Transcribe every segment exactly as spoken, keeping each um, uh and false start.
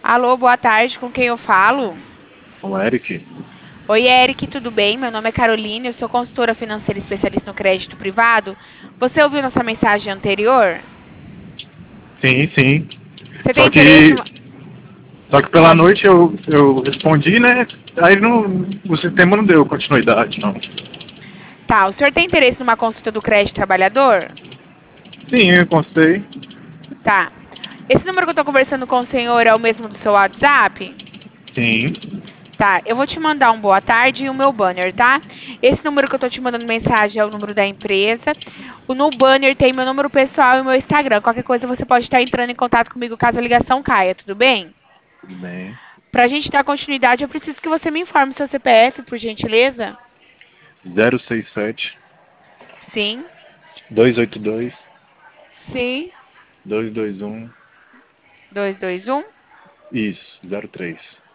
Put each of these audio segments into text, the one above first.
Alô, boa tarde, com quem eu falo? O Eric? Oi, Eric, tudo bem? Meu nome é Carolina, eu sou consultora financeira especialista no crédito privado. Você ouviu nossa mensagem anterior? Sim, sim. Você tem Só interesse que, numa... só que pela Pode... noite eu, eu respondi, né? Aí não, o sistema não deu continuidade, não. Tá, o senhor tem interesse numa consulta do crédito trabalhador? Sim, eu consultei. Tá. Esse número que eu tô conversando com o senhor é o mesmo do seu WhatsApp? Sim. Tá, eu vou te mandar um boa tarde e o meu banner, tá? Esse número que eu tô te mandando mensagem é o número da empresa. O no banner tem meu número pessoal e meu Instagram. Qualquer coisa você pode estar entrando em contato comigo caso a ligação caia, tudo bem? Tudo bem. Pra gente dar continuidade, eu preciso que você me informe seu C P F, por gentileza. zero seis sete, Sim, dois oito dois, sim. dois dois um. Dois dois um. Isso, zero três.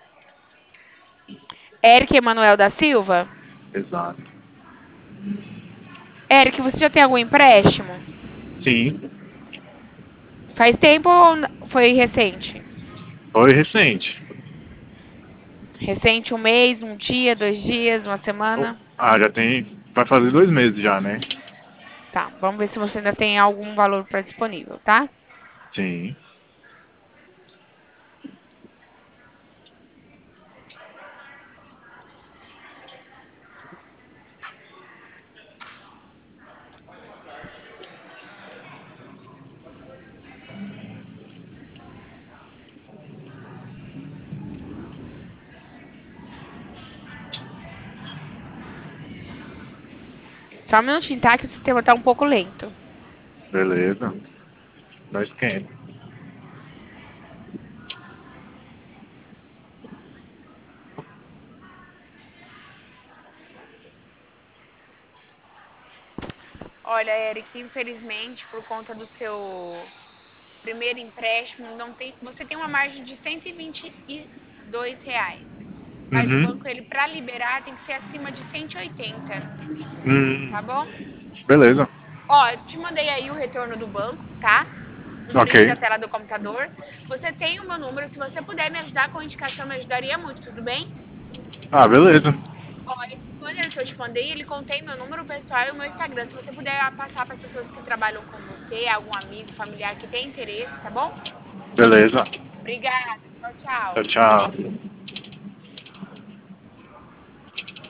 Eric Emanuel da Silva. Exato. Eric, você já tem algum empréstimo? Sim. Faz tempo ou n- foi recente? Foi recente. Recente, um mês, um dia, dois dias, uma Oh, semana? Ah, já tem. Vai fazer dois meses já, né? Tá, vamos ver se você ainda tem algum valor para disponível, tá? Sim. Só um minutinho, tá? Que o sistema tá um pouco lento. Beleza. Nós esquenta. Olha, Eric, infelizmente, por conta do seu primeiro empréstimo, não tem, você tem uma margem de cento e vinte e dois reais. Mas o Uhum. banco, ele para liberar, tem que ser acima de cento e oitenta, Hum. tá bom? Beleza. Ó, eu te mandei aí o retorno do banco, tá? No Ok. link da tela do computador. Você tem o meu número, se você puder me ajudar com a indicação, me ajudaria muito, tudo bem? Ah, beleza. Ó, esse banner que eu te mandei, ele contém meu número pessoal e o meu Instagram. Se você puder passar para as pessoas que trabalham com você, algum amigo, familiar que tem interesse, tá bom? Beleza. Obrigada. Tchau, Tchau, tchau. tchau.